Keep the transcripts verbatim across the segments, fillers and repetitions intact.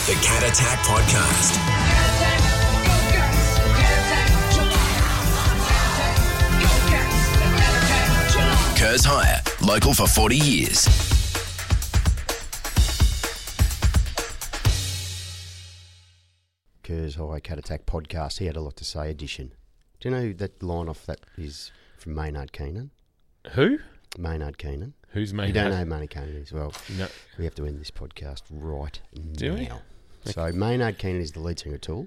The Cat Attack Podcast. Kurz Hire, local for forty years. Kurz Hire Cat Attack Podcast. He had a lot to say edition. Do you know that line off that is from Maynard Keenan? Who? Maynard Keenan. Who's Maynard? You don't know who Maynard Keenan is? Well, No. we have to end this podcast right Do now. we? So Maynard Keenan is the lead singer of Tool.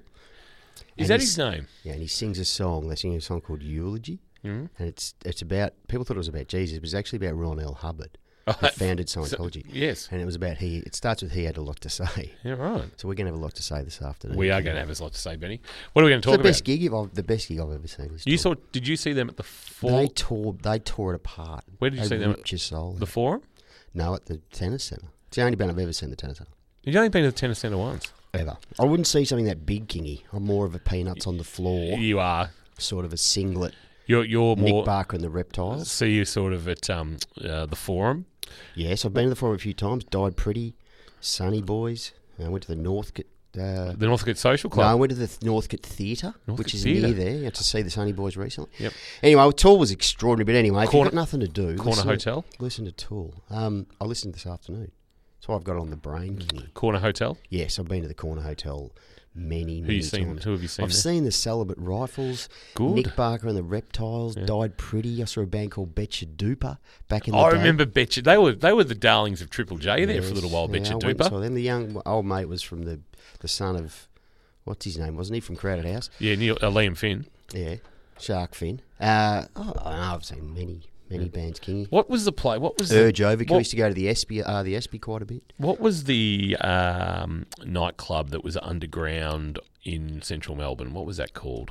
Is And that he's- his name? Yeah, and he sings a song. They sing a song called Eulogy. Mm-hmm. And it's it's about, people thought it was about Jesus, but it's actually about Ron L. Hubbard, who founded Scientology. Yes. And it was about he, it starts with he had a lot to say. Yeah, right. So we're going to have a lot to say this afternoon. We are going to have a lot to say, Benny. What are we going to It's talk the best about? gig I've, the best gig I've ever seen. Was You Tool. saw? Did you see them at the They four? tore, they tore it apart. Where did you they see them? ripped your soul The out. Forum? No, at the tennis centre. It's the only band I've ever seen at the tennis centre. You've only been to the tennis centre once. Ever. I wouldn't see something that big, Kingy. I'm more of a peanuts on the floor, You are. sort of a singlet. You're. You're Nick more. Barker and the Reptiles. See you sort of at um, uh, the Forum. Yes, I've been to the forum a few times. Died Pretty, Sunny Boys. I went to the Northcote. Uh, The Northcote Social no, Club. I went to the Th- Northcote Theatre, Northcote which is Theatre. near there. I had to see the Sunny Boys recently. Yep. Anyway, well, Tool was extraordinary. But anyway, if Corner- you've got nothing to do, Corner listen, Hotel. listen to Tool. Um, I listened this afternoon. That's why I've got it on the brain, Kingy. Corner Hotel. Yes, I've been to the Corner Hotel many, Who many you seen? times. Who have you seen? I've there? seen the Celibate Rifles, Good. Nick Barker and the Reptiles, Yeah. Died Pretty. I saw a band called Betcha Duper back in the I day. remember Betcha. They were they were the darlings of Triple J there for a little while. Yeah, Betcha I went and Duper. saw them. The young old mate was from the the son of, what's his name, wasn't he, from Crowded House? Yeah, Neil, uh, Liam Finn. Yeah, Shark Fin. Uh, oh, I know, I've seen many, many bands, Kingy. What was the play? What was the, Urge Overkill. what- Used to go to the Espy, uh, the Espy quite a bit. What was the um, nightclub that was underground in central Melbourne? What was that called?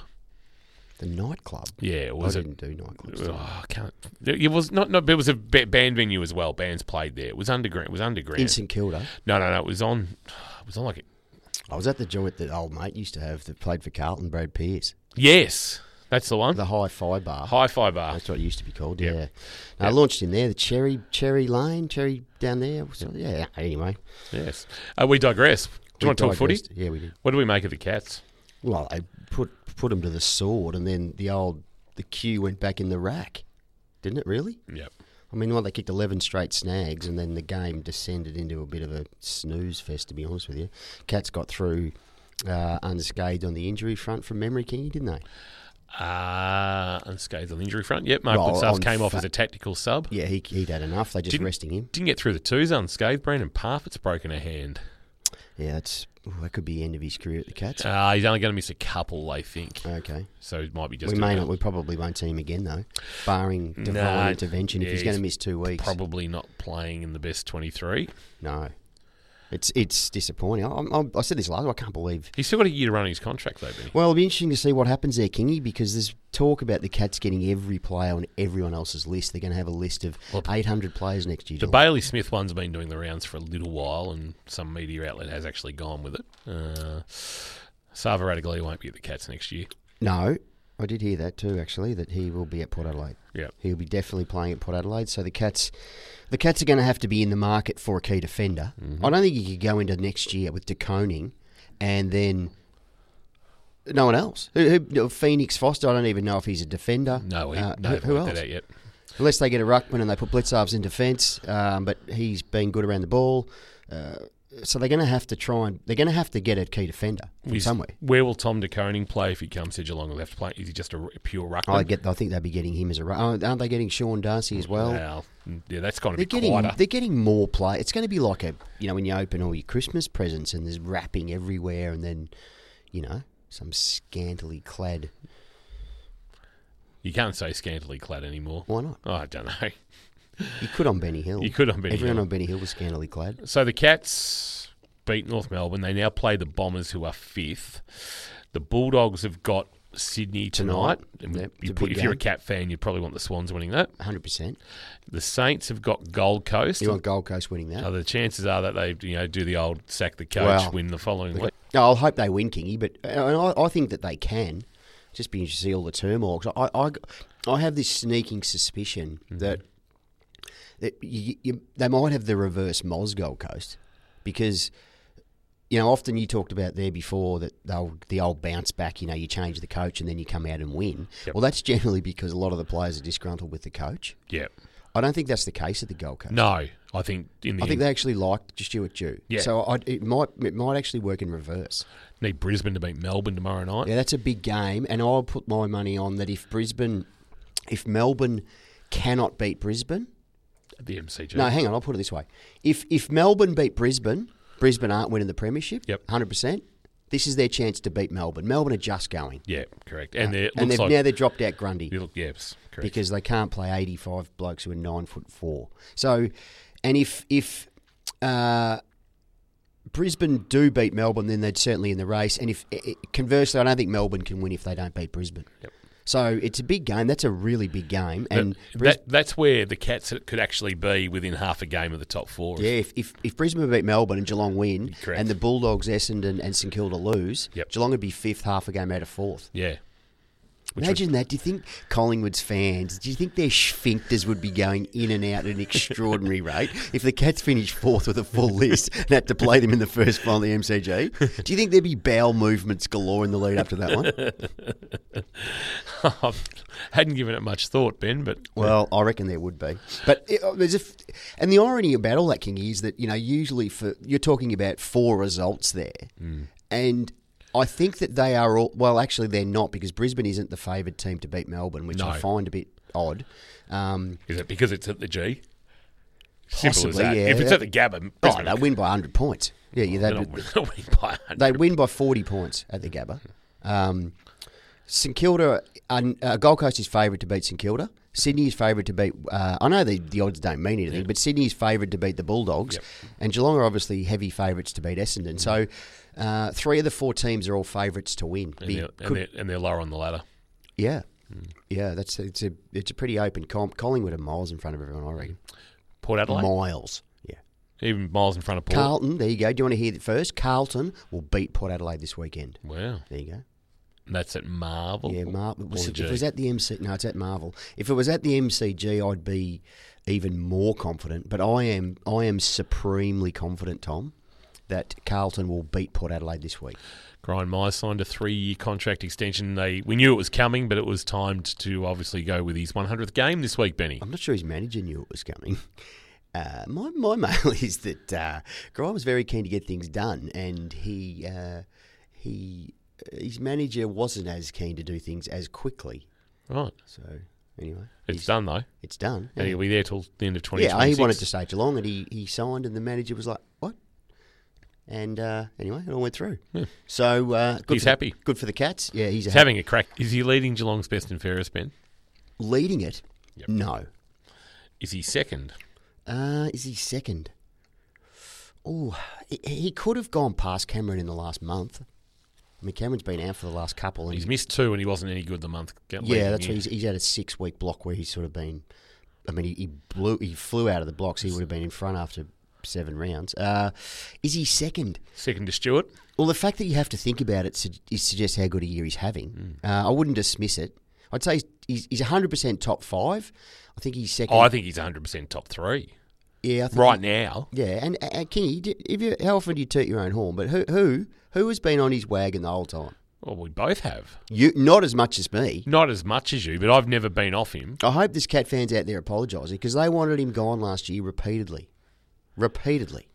The nightclub. Yeah, it was I a. didn't do nightclubs. Oh, I can't. It was not. No, it was a ba- band venue as well. Bands played there. It was underground. It was underground. In St Kilda. no, no, no. It was on. It was on like. A, I was at the joint that old mate used to have that played for Carlton, Brad Pearce. yes, that's the one. The Hi-Fi Bar. Hi-Fi bar. That's what it used to be called, Yep. yeah. No, I Yep. launched in there, the Cherry Cherry Lane, Cherry down there. So, yeah, anyway. Yes. Uh, we digress. Do you We want to talk footy? digressed. Yeah, we did. What do we make of the Cats? Well, they put put them to the sword, and then the old the cue went back in the rack, didn't it? Really? Yep. I mean, well, they kicked eleven straight snags, and then the game descended into a bit of a snooze fest. To be honest with you, Cats got through uh, unscathed on the injury front from memory, Kingy, didn't they? Uh, unscathed on the injury front. Yep. Mark Well, Blicavs on came off fa- as a tactical sub. Yeah, he he'd had enough. They just Didn't- resting him. Didn't get through the twos unscathed. Brandon Parfitt's broken a hand. Yeah, that's ooh, that could be the end of his career at the Cats. Uh, he's only going to miss a couple, I think. Okay. So it might be just We a- may not. We probably won't see him again, though, barring divine Nah, intervention. yeah, if he's going to he's miss two weeks, probably not playing in the best twenty-three. no. It's it's disappointing. I, I, I said this last. I can't believe. He's still got a year to run his contract, though, Benny. Well, it'll be interesting to see what happens there, Kingy, because there's talk about the Cats getting every player on everyone else's list. They're going to have a list of Well, eight hundred players next year. The John. Bailey Smith one's been doing the rounds for a little while, and some media outlet has actually gone with it. Uh, Sava Radaglia won't be at the Cats next year. No, I did hear that too. Actually, that he will be at Port Adelaide. Yeah. He'll be definitely playing at Port Adelaide. So the Cats, the Cats are going to have to be in the market for a key defender. Mm-hmm. I don't think you could go into next year with De Koning and then no one else. Who, who, Phoenix Foster, I don't even know if he's a defender. No, he, Uh, no, who, haven't who worked else? that out yet. Unless they get a ruckman and they put Blitzarves in defence, um, but he's been good around the ball. Uh, so they're going to have to try and they're going to have to get a key defender from Is- somewhere. Where will Tom De Koning play if he comes to Geelong? Will he have to play? Is he just a, r- a pure ruckman? I get. I think they'll be getting him as a. ru- oh, aren't they getting Sean Darcy as well? Well, yeah, that's got to They're be getting quieter. they're getting more play. It's going to be like a you know when you open all your Christmas presents and there's wrapping everywhere, and then you know some scantily clad. You can't say scantily clad anymore. Why not? Oh, I don't know. You could on Benny Hill. You could on Benny Everyone Hill. on Benny Hill was scantily clad. So the Cats beat North Melbourne. They now play the Bombers, who are fifth. The Bulldogs have got Sydney tonight. Tonight. And Yep, you it's a put, big if you're a game. Cat fan, you'd probably want the Swans winning that. one hundred percent. The Saints have got Gold Coast. You want Gold Coast winning that? So the chances are that they, you know, do the old sack the coach, Well, win the following week. No, I'll hope they win, Kingy, but uh, and I, I think that they can. Just be interested to see all the turmoil. 'Cause I, I, I have this sneaking suspicion Mm-hmm. that that you, you, they might have the reverse Moz Gold Coast because you know, often you talked about there before that they'll the old bounce back. You know, you change the coach and then you come out and win. Yep. Well, that's generally because a lot of the players are disgruntled with the coach. Yeah. I don't think that's the case at the Gold Coast. No, I think in the I think they actually liked Stuart Dew. Yeah. So I, it might it might actually work in reverse. need Brisbane to beat Melbourne tomorrow night. Yeah, that's a big game, and I'll put my money on that if Brisbane, if Melbourne cannot beat Brisbane, At the M C G. no, hang on, I'll put it this way: if if Melbourne beat Brisbane, Brisbane aren't winning the premiership. Yep. one hundred percent. This is their chance to beat Melbourne. Melbourne are just going. Yeah, correct. And, they're- it and looks they've, like now they've dropped out Grundy. you look, yes, correct. Because they can't play eighty-five blokes who are nine foot four. So, and if if uh, Brisbane do beat Melbourne, then they're certainly in the race. And if i- conversely, I don't think Melbourne can win if they don't beat Brisbane. Yep. So it's a big game. That's a really big game. And that, Bris- that, that's where the Cats could actually be within half a game of the top four. yeah, if, if if Brisbane beat Melbourne and Geelong win, Correct. and the Bulldogs, Essendon, and St Kilda lose, Yep. Geelong would be fifth, half a game out of fourth. Yeah. Which Imagine that. Do you think Collingwood's fans, do you think their sphincters would be going in and out at an extraordinary rate if the Cats finished fourth with a full list and had to play them in the first final of the M C G? Do you think there'd be bowel movements galore in the lead up to that one? I hadn't given it much thought, Ben, but Well, I reckon there would be. But it, there's a, f- and the irony about all that, Kingy, is that, you know, usually for you're talking about four results there, Mm. and I think that they are all, well, actually they're not, because Brisbane isn't the favoured team to beat Melbourne, which No. I find a bit odd. Um, is it because it's at the G? Simple as Possibly, that. yeah. If it's at the Gabba, oh, Brisbane, they win by one hundred points. Yeah, yeah, they're they'd, not winning- they're not winning by one hundred. they win by forty points at the Gabba. Um, St Kilda, uh, uh, Gold Coast is favoured to beat St Kilda. Sydney is favoured to beat, uh, I know the, the odds don't mean anything, Yeah. but Sydney is favoured to beat the Bulldogs. Yep. And Geelong are obviously heavy favourites to beat Essendon. So uh, three of the four teams are all favourites to win. And, Be- they're, could- and, they're, and they're lower on the ladder. yeah. Yeah, that's it's a it's a pretty open comp. Collingwood are miles in front of everyone, I reckon. Port Adelaide, Miles. Yeah. even miles in front of Port. Carlton, there you go. Do you want to hear it first? Carlton will beat Port Adelaide this weekend. Wow. There you go. And that's at Marvel. Yeah, Mar- What's well, the if G? it was at the M C, no, it's at Marvel. If it was at the M C G, I'd be even more confident. But I am, I am supremely confident, Tom, that Carlton will beat Port Adelaide this week. Brian Myers signed a three-year contract extension. They we knew it was coming, but it was timed to obviously go with his one hundredth game this week, Benny. I'm not sure his manager knew it was coming. Uh, my my mail is that uh, Grime was very keen to get things done, and he uh, he his manager wasn't as keen to do things as quickly. Right. So anyway, It's he's- done, though. It's done. And he'll be there till the end of twenty Yeah, twenty-six. he wanted to stay Geelong, and he, he signed, and the manager was like, "What?" And uh, anyway, it all went through. Yeah. So uh, good He's for the- happy. good for the Cats. Yeah, he's, He's ha- having a crack. Is he leading Geelong's best and fairest, Ben? leading it. Yep. No, Is he second? uh, is he second? Oh, he, he could have gone past Cameron in the last month. I mean, Cameron's been out for the last couple, and He's he- missed two and he wasn't any good the month. yeah, leading that's in. what he's, he's had a six week block where he's sort of been. I mean, he, he blew, he flew out of the blocks. He would have been in front after seven rounds. Uh, is he second? Second to Stewart. Well, the fact that you have to think about it su- is suggests how good a year he's having. Uh, I wouldn't dismiss it. I'd say he's, he's, he's one hundred percent top five. I think he's second. Oh, I think he's one hundred percent top three. yeah, I think Right he- now. Yeah, and uh, Kingy, d- if you, how often do you toot your own horn? But who who who has been on his wagon the whole time? Well, we both have. You, not as much as me. Not as much as you, but I've never been off him. I hope there's Cat fans out there apologising because they wanted him gone last year repeatedly, repeatedly.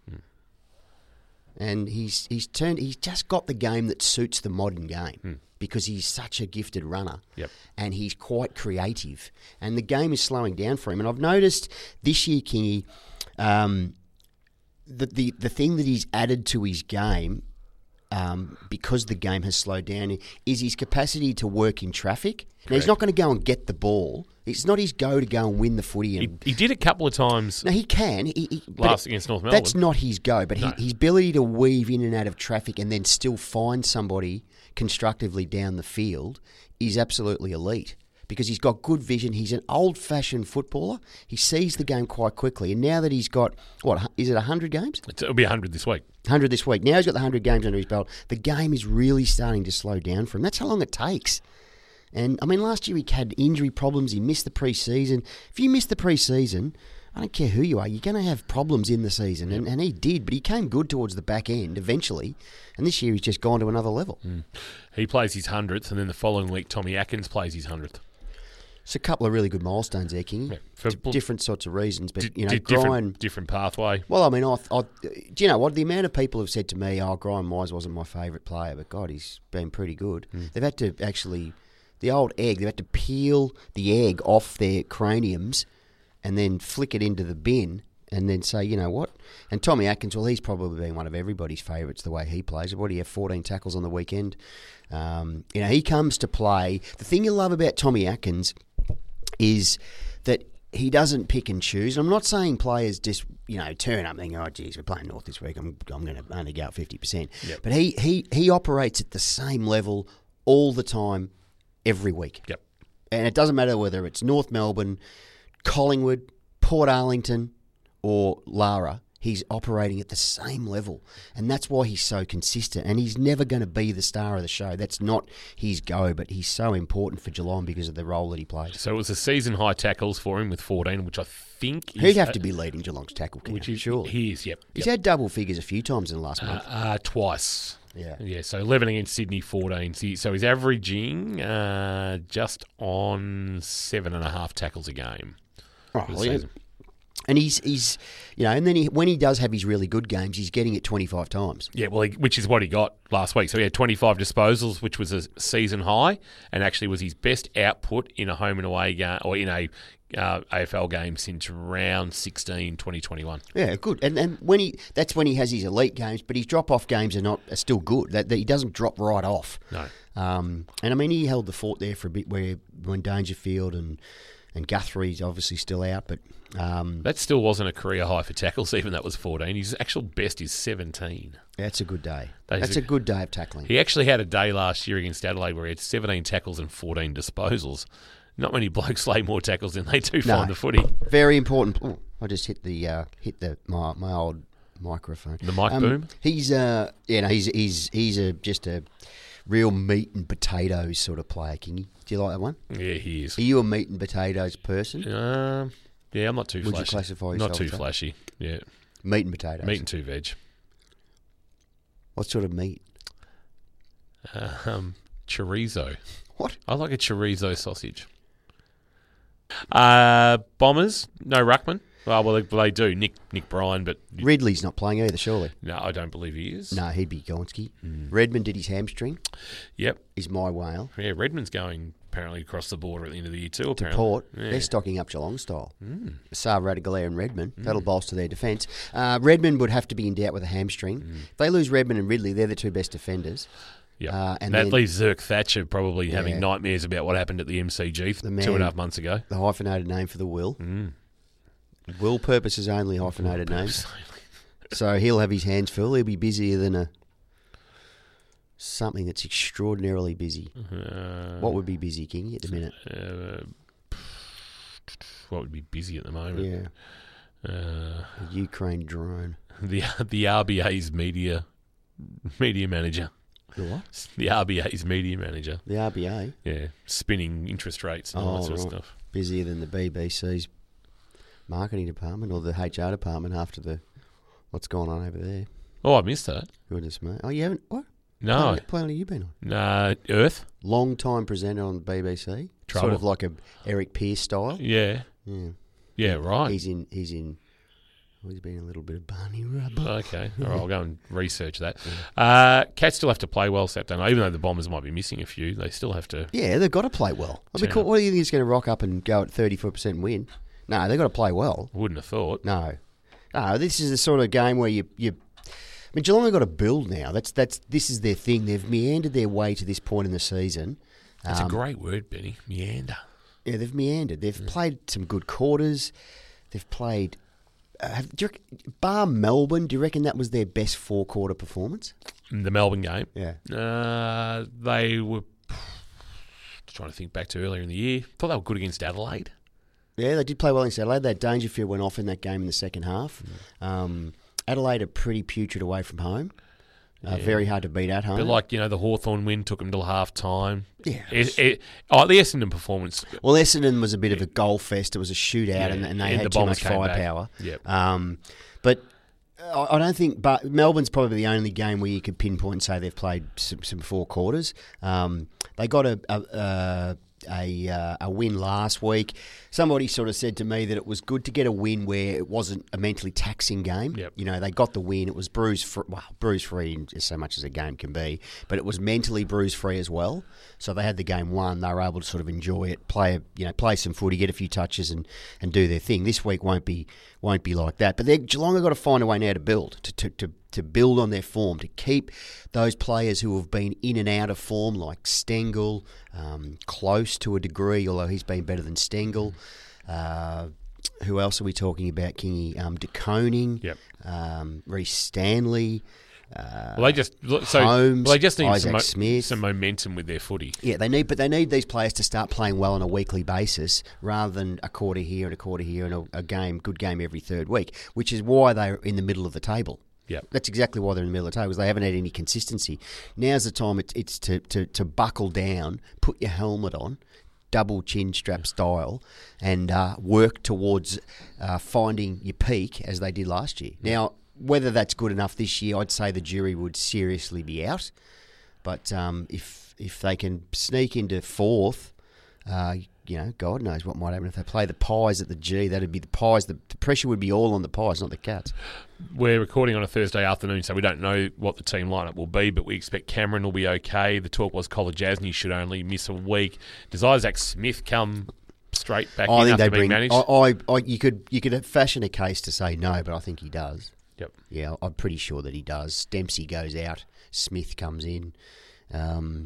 And he's he's turned. He's just got the game that suits the modern game because he's such a gifted runner. Yep. And he's quite creative. And the game is slowing down for him. And I've noticed this year, Kingy, um, the, the the thing that he's added to his game, um, because the game has slowed down, is his capacity to work in traffic. Now, he's Correct. not going to go and get the ball. It's not his go to go and win the footy. He, And he did a couple of times no, he can. He, he, but last it- against North Melbourne. That's not his go, but No. he, his ability to weave in and out of traffic and then still find somebody constructively down the field is absolutely elite because he's got good vision. He's an old-fashioned footballer. He sees the game quite quickly. And now that he's got, what, is it one hundred games? It's- It'll be one hundred this week. one hundred this week. Now he's got the one hundred games under his belt. The game is really starting to slow down for him. That's how long it takes. And, I mean, last year he had injury problems. He missed the pre-season. If you miss the pre-season, I don't care who you are, you're going to have problems in the season. And, and he did, but he came good towards the back end eventually. And this year he's just gone to another level. Mm. He plays his hundredth, and then the following week, Tommy Atkins plays his hundredth. It's a couple of really good milestones there, Kingy. Yeah, for D- different sorts of reasons. But, d- you know, d- Grind... Different, different pathway. Well, I mean, I, I, do you know what? The amount of people have said to me, oh, Grime Wise wasn't my favourite player, but God, he's been pretty good. Mm. They've had to actually... The old egg, they've had to peel the egg off their craniums and then flick it into the bin and then say, you know what? And Tommy Atkins, well, he's probably been one of everybody's favourites the way he plays. What do you have, fourteen tackles on the weekend? Um, you know, he comes to play. The thing you love about Tommy Atkins is that he doesn't pick and choose. I'm not saying players just, you know, turn up and think, oh, geez, we're playing North this week. I'm I'm going to only go up fifty percent. Yep. But he, he, he operates at the same level all the time, every week. Yep. And it doesn't matter whether it's North Melbourne, Collingwood, Port Arlington, or Lara. He's operating at the same level. And that's why he's so consistent. And he's never going to be the star of the show. That's not his go, but he's so important for Geelong because of the role that he plays. So it was a season-high tackles for him with fourteen, which I think is... He'd have to be leading Geelong's tackle count, Which is, surely. He is, yep. He's yep. had double figures a few times in the last Uh, month. uh, twice. Yeah. Yeah, so eleven against Sydney, fourteen. So, so he's averaging uh, just on seven and a half tackles a game. Oh, for the well, yeah. season. And he's, he's, you know, and then he, when he does have his really good games, he's getting it twenty-five times. Yeah, well, he, which is what he got last week. So he had twenty-five disposals, which was a season high, and actually was his best output in a home and away game or in a uh, A F L game since round sixteen, twenty twenty-one. Yeah, good. And and when he that's when he has his elite games, but his drop off games are not are still good. That, that he doesn't drop right off. No. Um, and I mean, he held the fort there for a bit where when Dangerfield and and Guthrie's obviously still out, but um, That still wasn't a career high for tackles, even that was fourteen. His actual best is seventeen. that's a good day. That is That's a- a good day of tackling. He actually had a day last year against Adelaide where he had seventeen tackles and fourteen disposals. Not many blokes lay more tackles than they do No. find the footy. Very important. Oh, I just hit the uh, hit the my my old microphone. The mic Um, boom? He's uh, you know, he's he's he's a just a real meat and potatoes sort of player, Kingy. Do you like that one? Yeah, he is. Are you a meat and potatoes person? Um, yeah, I'm not too Would you flashy. classify Not yourself too as that? flashy. Yeah, Meat and potatoes. meat and two veg. What sort of meat? Um, chorizo. What? I like a chorizo sausage. Uh, Bombers, no ruckman. Oh, well, they, well, they do. Nick Nick Bryan, but Ridley's not playing either, surely. no, I don't believe he is. No, he'd be Gonski. Hmm. Redmond did his hamstring. Yep. Is my whale. Yeah, Redmond's going apparently across the border at the end of the year too. To Apparently. Port. Yeah. Hmm. They're stocking up Geelong style. Mm. Saab, Radagale and Redmond. That'll bolster their defence. Uh, Redmond would have to be in doubt with a hamstring. Hmm. If they lose Redmond and Ridley, they're the two best defenders. Yeah, Uh, and that then- leaves Zirk Thatcher probably Yeah. having nightmares about what happened at the M C G The man- two and a half months ago. The hyphenated name for the will. Mm. Will purposes only hyphenated name. So he'll have his hands full. He'll be busier than a something that's extraordinarily busy. Uh, What would be busy, King, at the minute? uh, what would be busy at the moment? Yeah, Uh, a Ukraine drone. the the R B A's media media manager. The what? The R B A's media manager. The R B A. Yeah, spinning interest rates and all that Oh, sort of right. stuff. Busier than the B B C's marketing department or the H R department after the what's going on over there. Oh, I missed that. Goodness me. Oh, you haven't? What? No, Planet, planet have you been on? uh, Earth. Long time presenter on the B B C. Trouble. Sort of like a Eric Pearce style. Yeah, Yeah. yeah, right. He's in. He's in. Oh, he's been a little bit of Barney Rubber. Okay, all right, I'll go and research that. Uh, Cats still have to play well Saturday night, even though the Bombers might be missing a few. They still have to. Yeah, they've got to play well. I mean, Yeah. cool- what do you think is going to rock up and go at thirty-four percent and win? No, they've got to play well. Wouldn't have thought. No, no. This is the sort of game where you you. I mean, Geelong have got to build now. That's that's this is their thing. They've meandered their way to this point in the season. That's Um, a great word, Benny. Meander. Yeah, they've meandered. They've played some good quarters. They've played. Uh, have, do you reckon, bar Melbourne, do you reckon that was their best four quarter performance? The Melbourne game. Yeah. Uh, they were trying to think back to earlier in the year. Thought they were good against Adelaide. Yeah, they did play well in Adelaide. That Dangerfield went off in that game in the second half. Um, Adelaide are pretty putrid away from home. Uh, very hard to beat at home. But like, you know, the Hawthorn win took them till half time. Yeah. It, it, oh, the Essendon performance. Well, Essendon was a bit of a goal fest. It was a shootout, Yeah, and, and they and had the too Bombers much came back. firepower. Yep. Um, but I I don't think. But Melbourne's probably the only game where you could pinpoint and say they've played some, some four quarters. Um, they got a. a, a A, uh, a win last week. Somebody sort of said to me that it was good to get a win where it wasn't a mentally taxing game. Yep. You know, they got the win. It was bruise free, well, bruise free as so much as a game can be, but it was mentally bruise free as well. So they had the game won. They were able to sort of enjoy it, play, you know, play some footy, get a few touches, and, and do their thing. This week won't be won't be like that. But Geelong have got to find a way now to build to to. to to build on their form, to keep those players who have been in and out of form, like Stengel, um, close to a degree, although he's been better than Stengel. Uh, who else are we talking about, Kingy? Um, De Koning, Yep. um, Reece Stanley. Uh, Well, they just so Holmes, well, they just need Isaac some, mo- Smith. some momentum with their footy. Yeah, they need, but they need these players to start playing well on a weekly basis rather than a quarter here and a quarter here and a, a game, good game every third week, which is why they're in the middle of the table. Yep. That's exactly why they're in the middle of the table, because they haven't had any consistency. Now's the time it's, it's to, to, to buckle down, put your helmet on, double chin strap style, and uh, work towards uh, finding your peak as they did last year. Now, whether that's good enough this year, I'd say the jury would seriously be out. But um, if if they can sneak into fourth, uh, you know, God knows what might happen if they play the Pies at the G. That'd be the Pies. The, the pressure would be all on the Pies, not the Cats. We're recording on a Thursday afternoon, so we don't know what the team lineup will be, but we expect Cameron will be okay. The talk was Kolodjasny should only miss a week. Does Isaac Smith come straight back I in think after they being bring. managed? I, I, I, you could you could fashion a case to say no, but I think he does. Yep. Yeah, I'm pretty sure that he does. Dempsey goes out. Smith comes in. Um,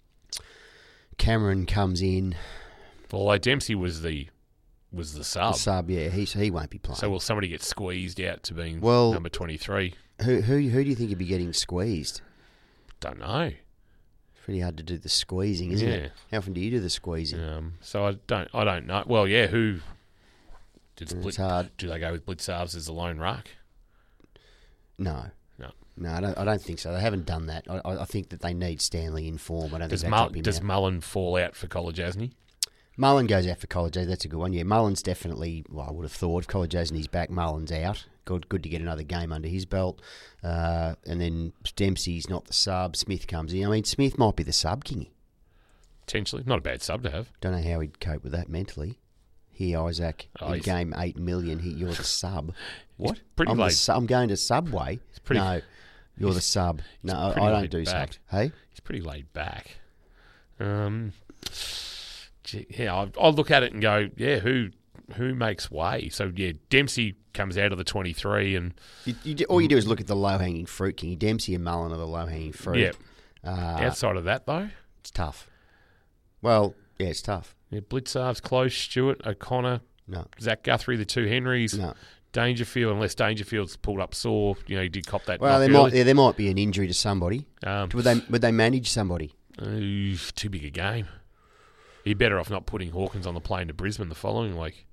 Cameron comes in. Although Dempsey was the was the sub. The sub, yeah, he he won't be playing. So will somebody get squeezed out to being Well- number twenty-three? who who who do you think would be getting squeezed? Don't know. It's pretty hard to do the squeezing, isn't Yeah. it? How often do you do the squeezing? Um, so I don't I don't know. Well, yeah, who did It's Split, hard. do they go with Blitzarves as the lone ruck? No. No. No, I don't, I don't think so. They haven't done that. I, I I think that they need Stanley in form. I don't Does, think they Mull- drop him does out. Mullen fall out for Kolodjasny? Mullen goes out for College. That's a good one. Yeah, Mullen's definitely, well, I would have thought if College Jasney's back, Mullen's out. Good good to get another game under his belt. Uh, and then Dempsey's not the sub. Smith comes in. I mean, Smith might be the sub, Kingy. Potentially. Not a bad sub to have. Don't know how he'd cope with that mentally. Here, Isaac, Oh, in he's- game eight million, he, you're the sub. What? pretty I'm, the laid- su- I'm going to Subway. pretty- no, you're the sub. No, I, pretty I don't laid do back. subs. Hey? He's pretty laid back. Um, gee, yeah, I'll, I'll look at it and go, yeah, who who makes way? So, yeah, Dempsey comes out of the twenty-three and... You, you, do- all you do is look at the low-hanging fruit, Kingy. Dempsey and Mullen are the low-hanging fruit. Yeah. Uh, Outside of that, though, It's tough. Well, yeah, it's tough. yeah, Blitzarves, Close, Stewart, O'Connor, No, Zach Guthrie, the two Henrys, no. Dangerfield, unless Dangerfield's pulled up sore, you know, he did cop that Well, knock there might early. yeah, there might be an injury to somebody. Um, Would they would they manage somebody? ooh, too big a game. You're better off not putting Hawkins on the plane to Brisbane the following week.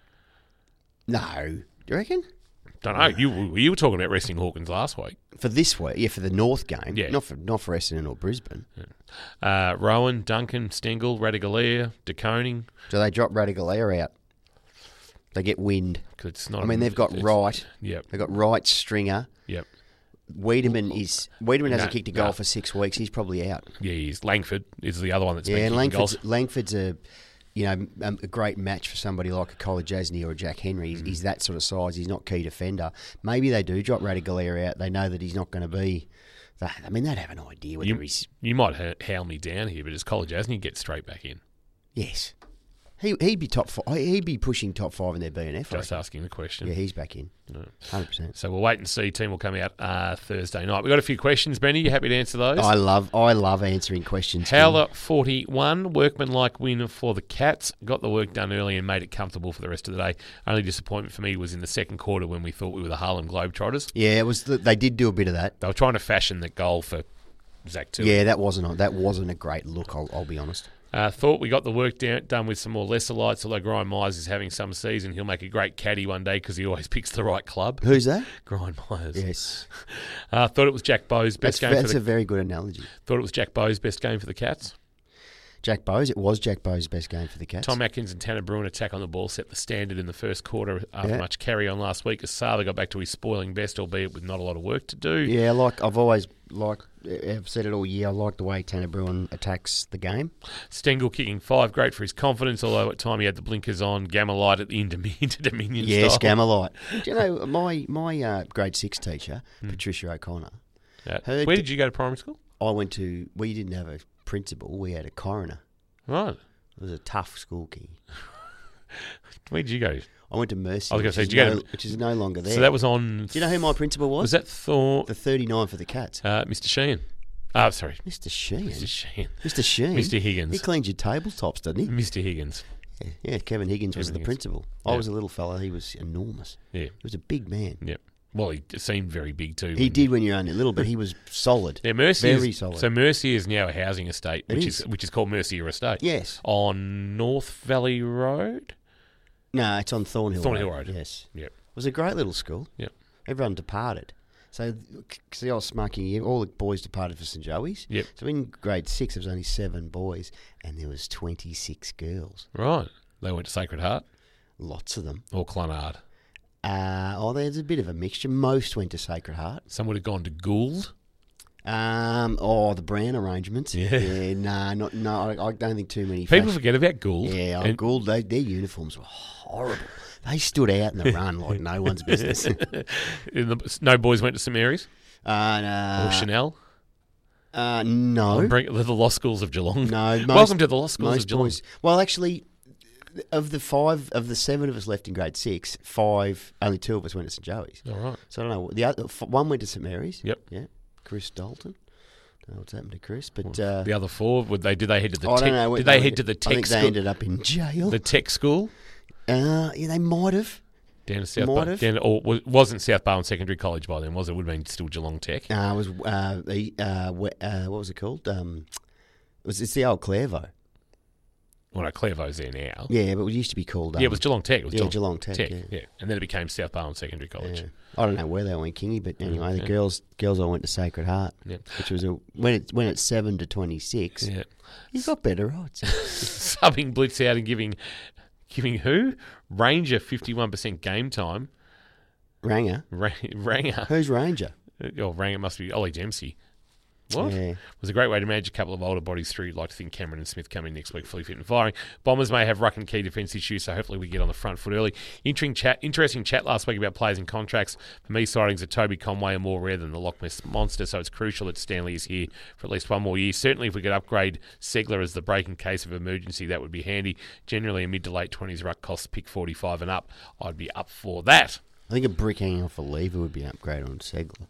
No, do you reckon? Don't know. You you were talking about resting Hawkins last week. For this week, yeah, for the North game, Yeah. not for not for Essendon or Brisbane. Uh, Rowan, Duncan, Stengel, Radigalea, De Koning. Do they drop Radigalea out? They get wind. 'Cause it's not. I mean, they've got it's- Wright. Yep. They've got Wright, Stringer. Yep. Wiedemann is Wiedemann hasn't No, kicked a goal no. for six weeks. He's probably out. Yeah, he's Langford is the other one that's Yeah, been and kicking Langford's, goals. Langford's a you know um, a great match for somebody like a College Jasney or a Jack Henry. He's, Mm. he's that sort of size. He's not key defender. Maybe they do drop Radigalea out. They know that he's not going to be. That, I mean, they'd have an idea whether You, he's you might ha- howl me down here, but as College Asney gets straight back in. yes. He he'd be top five. He'd be pushing top five in their B N F. I Just reckon. asking the question. Yeah, he's back in. Hundred percent. So we'll wait and see. Team will come out uh, Thursday night. We've got a few questions, Benny. You happy to answer those? I love I love answering questions. Howler forty-one, workman-like win for the Cats. Got the work done early and made it comfortable for the rest of the day. Only disappointment for me was in the second quarter when we thought we were the Harlem Globetrotters. Yeah, it was. The, they did do a bit of that. They were trying to fashion the goal for Zach Tilley. Yeah, that wasn't a, that wasn't a great look. I'll, I'll be honest. Uh, thought we got the work down, done with some more lesser lights, although Brian Myers is having some season. He'll make a great caddy one day because he always picks the right club. Who's that? Brian Myers. Yes. Uh, thought it was Jack Bowes' best That's, game that's for a the very good analogy. Thought it was Jack Bowes' best game for the Cats. Jack Bowes, it was Jack Bowes' best game for the Cats. Tom Atkins and Tanner Bruin attack on the ball set the standard in the first quarter after Yeah. much carry on last week as Sava got back to his spoiling best, albeit with not a lot of work to do. Yeah, like I've always like I've said it all year. I like the way Tanner Bruin attacks the game. Stengel kicking five, great for his confidence, although at time he had the blinkers on, Gamma Light at the Inter-Dominion Yes, style. Gamma Light. Do you know my my uh, grade six teacher, Hmm. Patricia O'Connor? Uh, Her where d- did you go to primary school? I went to. We didn't have a principal. We had a coroner. Right. It was a tough school, King. Where did you go? I went to Mercy, I was gonna which, say, is did you go no, to- which is no longer there. So that was on... Do you know who my principal was? Was that Thor... the thirty-nine for the Cats? Uh, Mister Sheehan. Oh, sorry. Mister Sheehan. Mister Sheehan. Mister Sheehan. Mister He Higgins. cleans your tabletops, doesn't he? Mister Higgins. Yeah, yeah, Kevin Higgins was Kevin the Higgins. principal. I Yeah. was a little fella. He was enormous. Yeah. He was a big man. Yeah. Well, he seemed very big too. He when- did when you're only little, but he was solid. Yeah, Mercy Very is, solid. So Mercy is now a housing estate, It which is. is. which is called Mercier Estate. Yes. On North Valley Road. No, it's on Thornhill Thornhill Road. Road. Yes. Yep. It was a great little school. Yep. Everyone departed. So, see, I was smoking. All the boys departed for St Joey's. Yep. So in grade six, there was only seven boys, and there was twenty-six girls. Right. They went to Sacred Heart Lots of them. or Clonard. Uh, oh, there's a bit of a mixture. Most went to Sacred Heart. Some would have gone to Gould. Um, oh, the Brown arrangements. Yeah. yeah nah, not no. I, I don't think too many. People fashion- forget about Gould. Yeah, oh, And- Gould. They, their uniforms were horrible. They stood out in the run like no one's business. in the, no boys went to St Mary's uh, no, or Chanel. uh, no, Bring, the law schools of Geelong. no. Most, Welcome to the law schools most of Geelong. boys. Well, actually, of the five of the seven of us left in grade six, five only two of us went to St Joey's. All right. So I don't know. The other f- one went to St Mary's. Yep. Yeah, Chris Dalton. Don't know what's happened to Chris, but uh, The other four, would they? Did they head to the? I Tech, don't know. did they head to the I tech think they school? ended up in jail. The tech school uh, yeah, they might have. down to South. Might Bar- have. down, or was- wasn't South Barwon Secondary College by then? Was it? Would have been still Geelong Tech. Uh, it was uh, the uh, wh- uh, what was it called? Um, it was it's the old Clairvaux. Well, no, Clairvaux's there now. Yeah, but it used to be called. Um, yeah, it was Geelong Tech. It was yeah, Geelong, Geelong Tech, Tech. yeah. and then it became South Barwon Secondary College. Yeah. I don't know where they went, Kingy, but anyway, the yeah. girls girls all went to Sacred Heart, Yeah. which was a when it when it's seven to twenty six. Yeah. You got better odds. Subbing Blitz out and giving giving who? Ranger fifty-one percent game time. Ranger, Ra- Ranger. who's Ranger? Oh, Ranger must be Ollie Dempsey. What? Yeah. Was a great way to manage a couple of older bodies through. You'd like to think Cameron and Smith come in next week fully fit and firing. Bombers may have ruck and key defence issues, so hopefully we get on the front foot early. Interesting chat, interesting chat last week about players and contracts. For me, sightings of Toby Conway are more rare than the Loch Ness Monster, so it's crucial that Stanley is here for at least one more year. Certainly if we could upgrade Segler as the break in case of emergency, that would be handy. Generally a mid to late twenties ruck costs pick forty-five and up. I'd be up for that. I think a brick hanging off a lever would be an upgrade on Segler.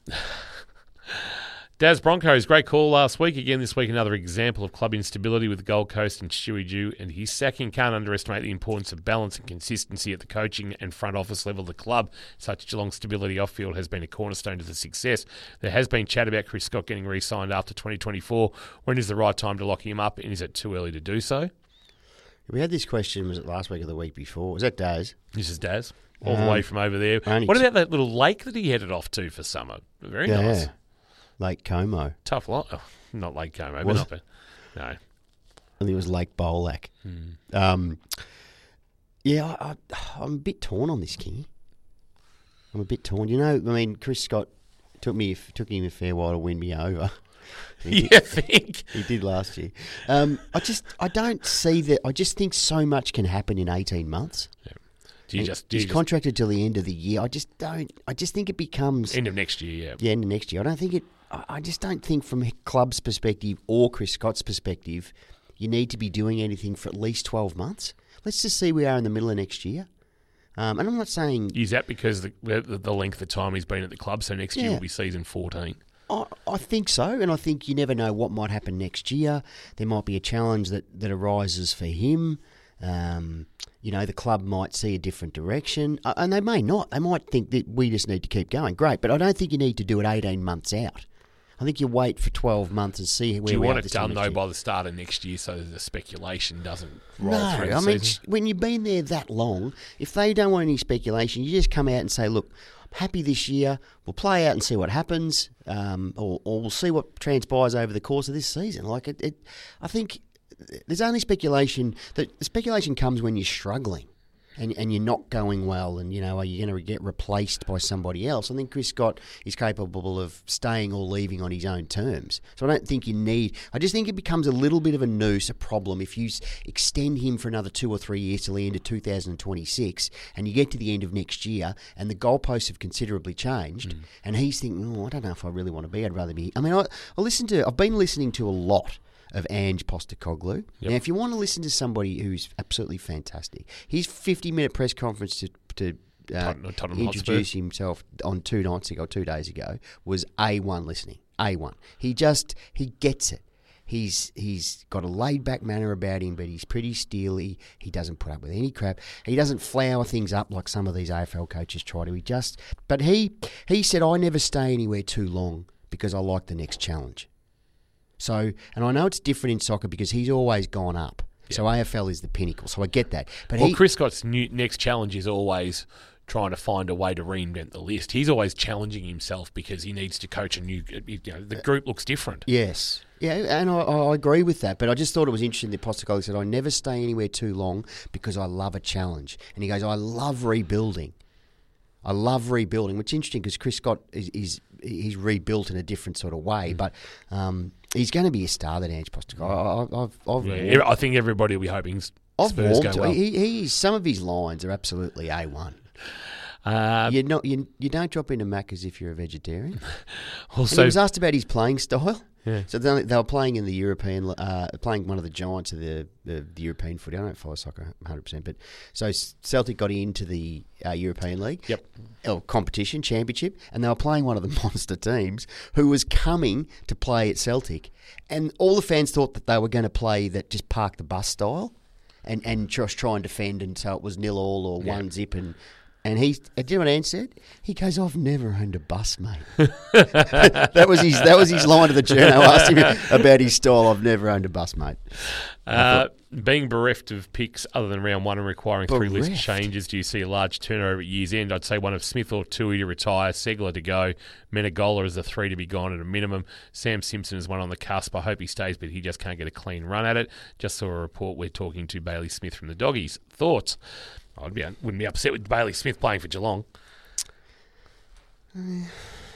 Daz Broncos, great call last week. Again this week, another example of club instability with the Gold Coast and Stewie Dew and his sacking. Can't underestimate the importance of balance and consistency at the coaching and front office level of the club. Such Geelong stability off-field has been a cornerstone to the success. There has been chat about Chris Scott getting re-signed after twenty twenty-four. When is the right time to lock him up, and is it too early to do so? We had this question, was it last week or the week before? Was that Daz? This is Daz, all Um, the way from over there. only What t- about that little lake that he headed off to for summer? Very Yeah, nice. yeah. Lake Como. Tough lot. Oh, not Lake Como, but Was not bad. No. I think it was Lake Bolac. Hmm. Um, yeah, I, I, I'm a bit torn on this, Kingy. I'm a bit torn. You know, I mean, Chris Scott took me took him a fair while to win me over. He You did, think? he did last year. Um, I just I don't see that. I just think so much can happen in eighteen months. Do you And just, do you he's just contracted till the end of the year. I just don't. I just think it becomes end of next year? Yeah. the end of next year. I don't think it. I I just don't think from a club's perspective or Chris Scott's perspective, you need to be doing anything for at least twelve months. Let's just see where we are in the middle of next year. Um, and I'm not saying Is that because the, the the length of time he's been at the club? So next year Yeah. will be season fourteen. I, I think so, and I think you never know what might happen next year. There might be a challenge that, that arises for him. Um, you know, the club might see a different direction, uh, and they may not. They might think that we just need to keep going. Great, but I don't think you need to do it eighteen months out. I think you wait for twelve months and see where Do you we want are it this time done, next though, year. by the start of next year so the speculation doesn't roll No, through the I mean, season? when you've been there that long, if they don't want any speculation, you just come out and say, look, I'm happy this year. We'll play out and see what happens, um, or, or we'll see what transpires over the course of this season. Like it, it I think there's only speculation. That the speculation comes when you're struggling. And, and you're not going well, and you know, are you going to get replaced by somebody else? I think Chris Scott is capable of staying or leaving on his own terms. So I don't think you need. I just think it becomes a little bit of a noose, a problem, if you s- extend him for another two or three years till the end of two thousand twenty-six, and you get to the end of next year, and the goalposts have considerably changed, mm. and he's thinking, oh, I don't know if I really want to be. I'd rather be. I mean, I, I listen to. I've been listening to a lot of Ange Postecoglou. Yep. Now, if you want to listen to somebody who's absolutely fantastic, his fifty-minute press conference to, to uh, Tottenham, Tottenham introduce Hotspur. himself on two nights ago, two days ago, was A one listening. A one. He just, he gets it. He's He's got a laid-back manner about him, but he's pretty steely. He doesn't put up with any crap. He doesn't flower things up like some of these A F L coaches try to. He just, but he he said, I never stay anywhere too long because I like the next challenge. So, and I know it's different in soccer because he's always gone up. Yeah. So A F L is the pinnacle. So I get that. But well, he, Chris Scott's new, next challenge is always trying to find a way to reinvent the list. He's always challenging himself because he needs to coach a new. You know, the group looks different. Yes. Yeah, and I, I agree with that. But I just thought it was interesting that Postecoglou said, I never stay anywhere too long because I love a challenge. And he goes, I love rebuilding. I love rebuilding, which is interesting because Chris Scott is, is he's rebuilt in a different sort of way, mm. but um, he's going to be a star, that Ange Postecoglou. I, I've, I've yeah, I think everybody will be hoping I've Spurs go well. He, he, some of his lines are absolutely A one. Uh, you not you, you don't drop into Macca's if you're a vegetarian. Also, and he was asked about his playing style. Yeah. So they, they were playing in the European, uh, playing one of the giants of the, the, the European footy. I don't follow soccer one hundred percent, but so Celtic got into the uh, European League, yep, or competition, championship, and they were playing one of the monster teams who was coming to play at Celtic, and all the fans thought that they were going to play that just park the bus style, and and just try and defend, and so it was nil all or yeah. one zip and. And he, do you know what Anne said? He goes, I've never owned a bus, mate. that was his That was his line to the journal. I asked him about his style. I've never owned a bus, mate. Uh, being bereft of picks other than round one and requiring bereft. three list changes, do you see a large turnover at year's end? I'd say one of Smith or Tui to retire, Segler to go, Menegola is the three to be gone at a minimum. Sam Simpson is one on the cusp. I hope he stays, but he just can't get a clean run at it. Just saw a report we're talking to Bailey Smith from the Doggies. Thoughts? I be, wouldn't be upset with Bailey Smith playing for Geelong. Uh,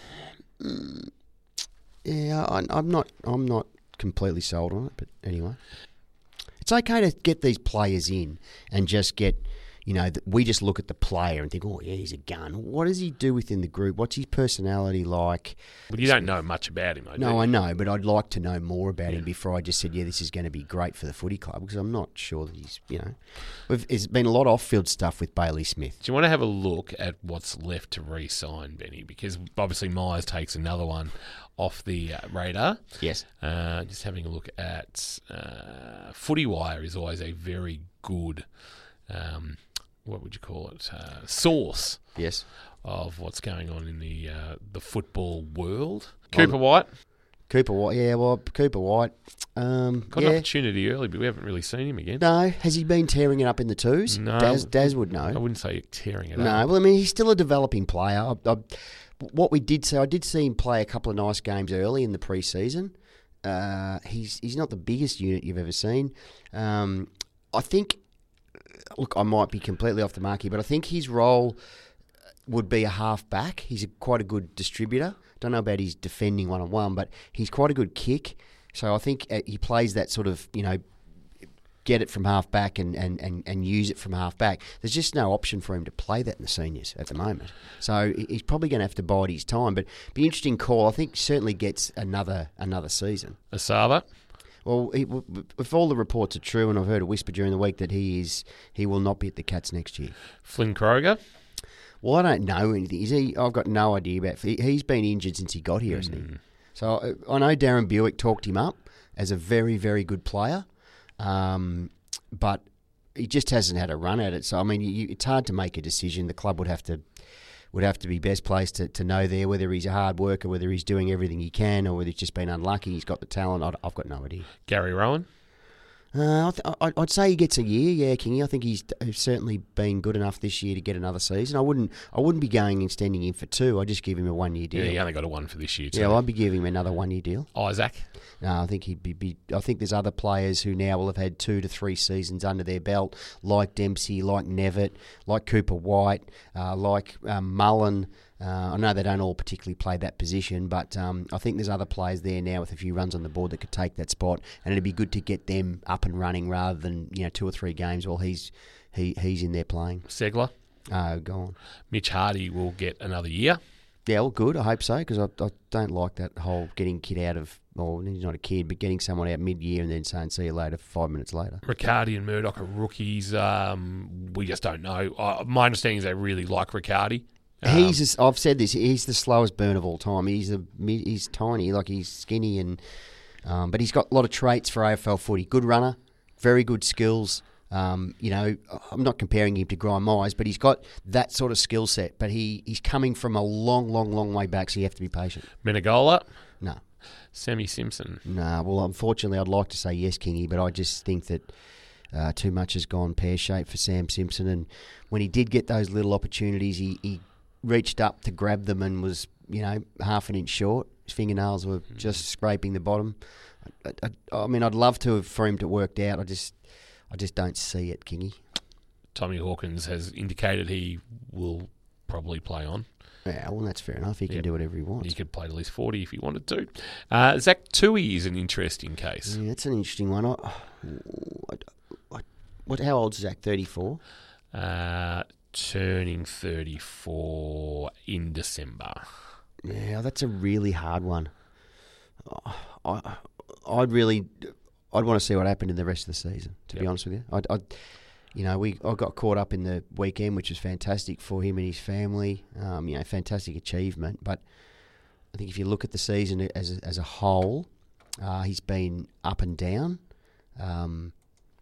mm, yeah, I, I'm not. I'm not completely sold on it, but anyway, it's okay to get these players in and just get. You know, we just look at the player and think, oh, yeah, he's a gun. What does he do within the group? What's his personality like? But you don't know much about him, though, do No, you? I know, but I'd like to know more about yeah. him before I just said, yeah, this is going to be great for the footy club, because I'm not sure that he's, you know... We've, there's been a lot of off-field stuff with Bailey Smith. Do you want to have a look at what's left to re-sign, Benny? Because obviously Myers takes another one off the uh, radar. Yes. Uh, just having a look at... Uh, Footy Wire is always a very good... Um, what would you call it? Uh, source. Yes. Of what's going on in the uh, the football world. Cooper White. Cooper White, yeah, well, Cooper White. Um, Got yeah. an opportunity early, but we haven't really seen him again. No. Has he been tearing it up in the twos? No. Daz, Daz would know. I wouldn't say tearing it no, up. No, well, I mean, he's still a developing player. I, I, what we did see, I did see him play a couple of nice games early in the pre-season. Uh, he's, he's not the biggest unit you've ever seen. Um, I think... Look, I might be completely off the mark here, but I think his role would be a half-back. He's a, quite a good distributor. Don't know about his defending one-on-one, but he's quite a good kick. So I think uh, he plays that sort of, you know, get it from half-back and, and, and, and use it from half-back. There's just no option for him to play that in the seniors at the moment. So he's probably going to have to bide his time. But be an interesting call. I think certainly gets another another season. Asava? Well, he, if all the reports are true, and I've heard a whisper during the week that he is, he will not be at the Cats next year. Flynn Kroger? Well, I don't know anything. Is he? I've got no idea about. He, he's been injured since he got here, mm. hasn't he? So I know Darren Buick talked him up as a very, very good player, um, but he just hasn't had a run at it. So I mean, you, it's hard to make a decision. The club would have to would have to be best placed to, to know there whether he's a hard worker, whether he's doing everything he can, or whether he's just been unlucky. He's got the talent. I'd, I've got no idea. Gary Rowan? Uh, I th- I- I'd say he gets a year, yeah, Kingy. I think he's certainly been good enough this year to get another season. I wouldn't, I wouldn't be going and extending him for two. I'd just give him a one-year deal. Yeah, he only got a one for this year too. Yeah, well, I'd be giving him another one-year deal. Isaac? No, I think he'd be, be. I think there's other players who now will have had two to three seasons under their belt, like Dempsey, like Nevitt, like Cooper White, uh, like um, Mullen. Uh, I know they don't all particularly play that position, but um, I think there's other players there now with a few runs on the board that could take that spot, and it'd be good to get them up and running rather than you know two or three games while he's he he's in there playing. Segler? Oh, go on. Mitch Hardy will get another year. Yeah, well, good. I hope so because I, I don't like that whole getting kid out of. Well, he's not a kid, but getting someone out mid-year and then saying "see you later" five minutes later. Riccardi and Murdoch are rookies. Um, we just don't know. Uh, my understanding is they really like Riccardi. Um, He's. Just, I've said this. He's the slowest burn of all time. He's a. He's tiny, like he's skinny, and um, but he's got a lot of traits for A F L footy. Good runner, very good skills. Um, you know, I'm not comparing him to Grime Myers, but he's got that sort of skill set. But he, he's coming from a long, long, long way back, so you have to be patient. Menegola? No. Sammy Simpson? No. Well, unfortunately, I'd like to say yes, Kingy, but I just think that uh, too much has gone pear-shaped for Sam Simpson. And when he did get those little opportunities, he, he reached up to grab them and was, you know, half an inch short. His fingernails were just scraping the bottom. I, I, I mean, I'd love to have for him to worked out. I just... I just don't see it, Kingy. Tommy Hawkins has indicated he will probably play on. Yeah, well, that's fair enough. He can Yep. do whatever he wants. He could play at least forty if he wanted to. Uh, Zach Tui is an interesting case. Yeah, that's an interesting one. I, I, I, what? How old is Zach? thirty-four? Uh, turning thirty-four in December. Yeah, that's a really hard one. I, I'd really... I'd want to see what happened in the rest of the season, to Yep. be honest with you. I'd, I'd, you know, we I got caught up in the weekend, which was fantastic for him and his family. Um, you know, fantastic achievement. But I think if you look at the season as a, as a whole, uh, he's been up and down. Um,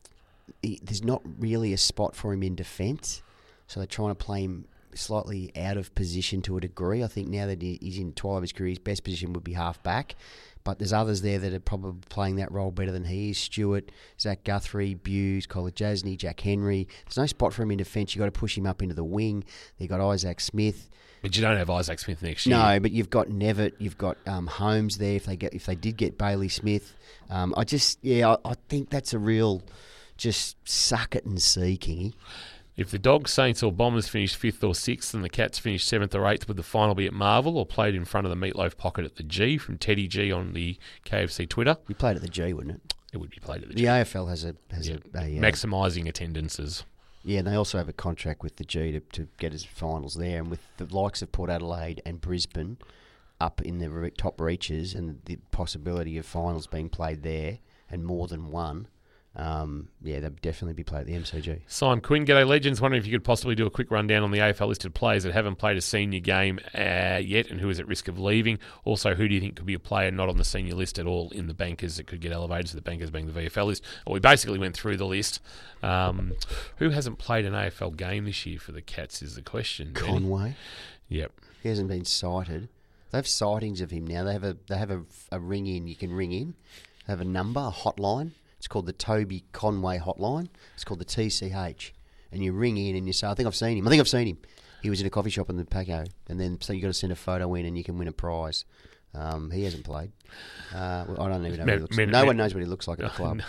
he, there's not really a spot for him in defence, so they're trying to play him slightly out of position to a degree. I think now that he, he's in twelve of his career, his best position would be half back. But there's others there that are probably playing that role better than he is. Stewart, Zach Guthrie, Buse, Colin Jasny, Jack Henry. There's no spot for him in defence. You've got to push him up into the wing. You've got Isaac Smith. But you don't have Isaac Smith next year. No, but you've got Nevitt. You've got um, Holmes there if they get if they did get Bailey Smith. Um, I just, yeah, I, I think that's a real just suck it and see, Kingy. If the Dogs, Saints or Bombers finish fifth or sixth and the Cats finish seventh or eighth, would the final be at Marvel or played in front of the Meatloaf Pocket at the G? From Teddy G on the K F C Twitter. We played at the G, wouldn't it? It would be played at the The G. A F L has a has Yeah, a, a uh, maximising attendances. yeah, and they also have a contract with the G to, to get us finals there, and with the likes of Port Adelaide and Brisbane up in the re- top reaches, and the possibility of finals being played there and more than one. Um, yeah, they'd definitely be played at the M C G. Simon Quinn, G'day Legends. Wondering if you could possibly do a quick rundown on the A F L listed players that haven't played a senior game uh, yet and who is at risk of leaving. Also, who do you think could be a player not on the senior list at all in the bankers that could get elevated? So the bankers being the V F L list. Well, we basically went through the list. Um, who hasn't played an A F L game this year for the Cats is the question. Benny. Conway. Yep. He hasn't been cited. They have sightings of him now. They have a they have a, a ring in. You can ring in. They have a number, a hotline. It's called the Toby Conway hotline. It's called the T C H. And you ring in and you say, I think I've seen him. I think I've seen him. He was in a coffee shop in the Paco. And then so you got to send a photo in and you can win a prize. Um, he hasn't played. Uh, well, I don't even know Man- what he looks man- like. No man- one knows what he looks like at the club.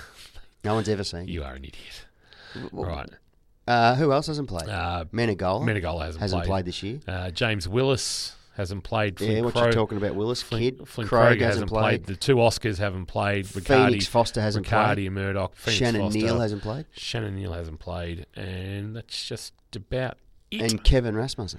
No one's ever seen him. You are an idiot. Well, Right. Uh, who else hasn't played? Uh, Menegola. Menegola hasn't, hasn't played. played this year. Uh, James Willis hasn't played. Flynn Yeah, what Crow- you talking about, Willis? Flynn, Kid. Flynn Krog Kroger hasn't played. The two Oscars haven't played. Riccardi, Phoenix Foster hasn't Riccardi played. and Murdoch. Phoenix Shannon Foster, Neal hasn't played. Shannon Neal hasn't played. And that's just about it. And Kevin Rasmussen.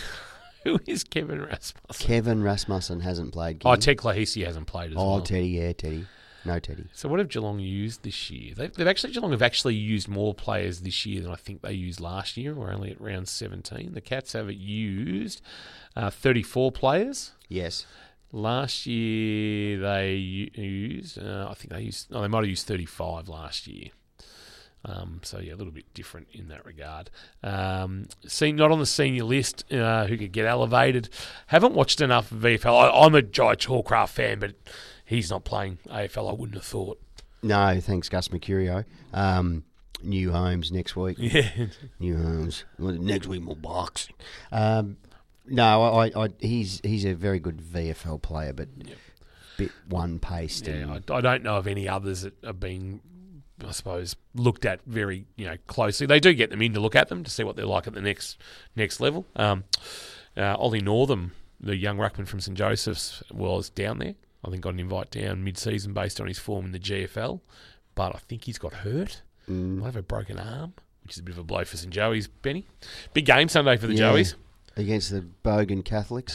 Who is Kevin Rasmussen? Kevin Rasmussen hasn't played. Oh, Ted. Ted Clahisi hasn't played as Oh, well. Teddy, yeah, Teddy. No Teddy. So what have Geelong used this year? They've, they've actually Geelong have actually used more players this year than I think they used last year. We're only at round seventeen. The Cats have used uh, thirty-four players. Yes. Last year they u- used, uh, I think they used, no, they might have used thirty-five last year. Um, so, yeah, a little bit different in that regard. Um, see, not on the senior list uh, who could get elevated. Haven't watched enough V F L. I, I'm a Jai Chalcraft fan, but he's not playing A F L, I wouldn't have thought. No, thanks, Gus Mercurio. Um, New Homes next week. Yeah. New Homes. Well, next week, more boxing. Um, no, I, I, he's he's a very good V F L player, but Yep. bit one-paced. Yeah, and, I, I don't know of any others that are being, I suppose, looked at very you know closely. They do get them in to look at them to see what they're like at the next next level. Um, uh, Ollie Northam, the young ruckman from St Joseph's, was down there. I think got an invite down mid-season based on his form in the G F L, but I think he's got hurt. Mm. Might have a broken arm, which is a bit of a blow for St Joey's, Benny. Big game Sunday for the Yeah. Joeys. Against the Bogan Catholics.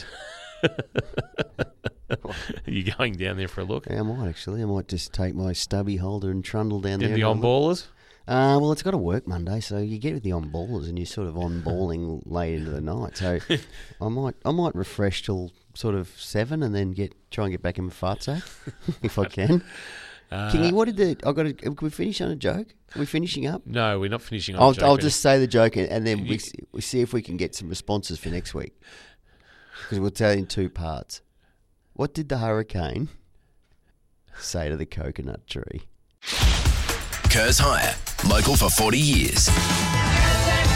Are you going down there for a look? Yeah, I might actually. I might just take my stubby holder and trundle down Did there. the and have a look. on-ballers? Uh, well, it's got to work Monday, so you get with the on-ballers and you're sort of on-balling late into the night. So I might I might refresh till sort of seven and then get try and get back in my fart sack if I can. Uh, Kingy, what did the... I got to... Can we finish on a joke? Are we finishing up? No, we're not finishing on I'll, a joke, I'll Benny. just say the joke and, and then we, You- s- we see if we can get some responses for next week. Because we'll tell you in two parts. What did the hurricane say to the coconut tree? Kurz Hire, local for forty years.